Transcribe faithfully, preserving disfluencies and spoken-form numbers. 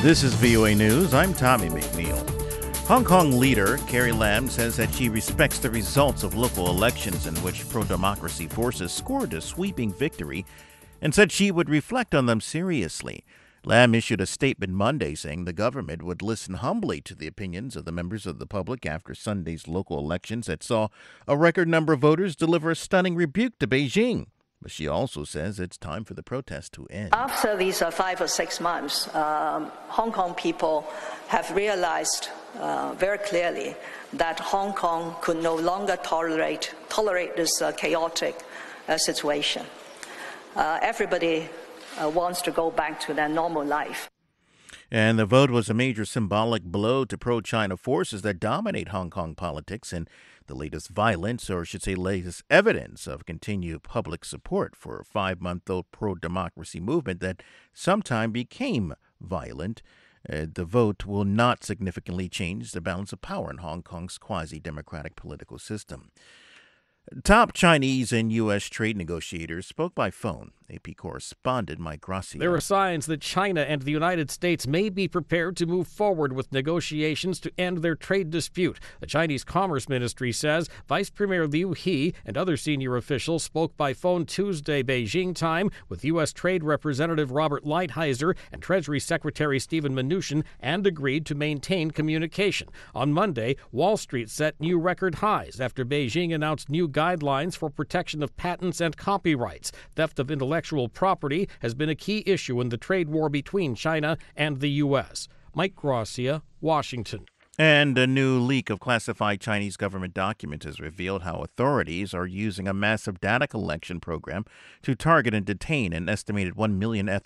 This is V O A News. I'm Tommy McNeil. Hong Kong leader Carrie Lam says that she respects the results of local elections in which pro-democracy forces scored a sweeping victory and said she would reflect on them seriously. Lam issued a statement Monday saying the government would listen humbly to the opinions of the members of the public after Sunday's local elections that saw a record number of voters deliver a stunning rebuke to Beijing. But she also says it's time for the protest to end. After these uh, five or six months, um, Hong Kong people have realized uh, very clearly that Hong Kong could no longer tolerate tolerate this uh, chaotic uh, situation. Uh, everybody uh, wants to go back to their normal life. And the vote was a major symbolic blow to pro-China forces that dominate Hong Kong politics and the latest violence, or I should say latest evidence of continued public support for a five-month-old pro-democracy movement that sometime became violent. Uh, the vote will not significantly change the balance of power in Hong Kong's quasi-democratic political system. Top Chinese and U S trade negotiators spoke by phone. A P correspondent Mike Gracia. There are signs that China and the United States may be prepared to move forward with negotiations to end their trade dispute. The Chinese Commerce Ministry says Vice Premier Liu He and other senior officials spoke by phone Tuesday Beijing time with U S Trade Representative Robert Lighthizer and Treasury Secretary Steven Mnuchin and agreed to maintain communication. On Monday, Wall Street set new record highs after Beijing announced new guidelines for protection of patents and copyrights. Theft of intellectual property has been a key issue in the trade war between China and the U S. Mike Gracia, Washington. And a new leak of classified Chinese government documents has revealed how authorities are using a massive data collection program to target and detain an estimated one million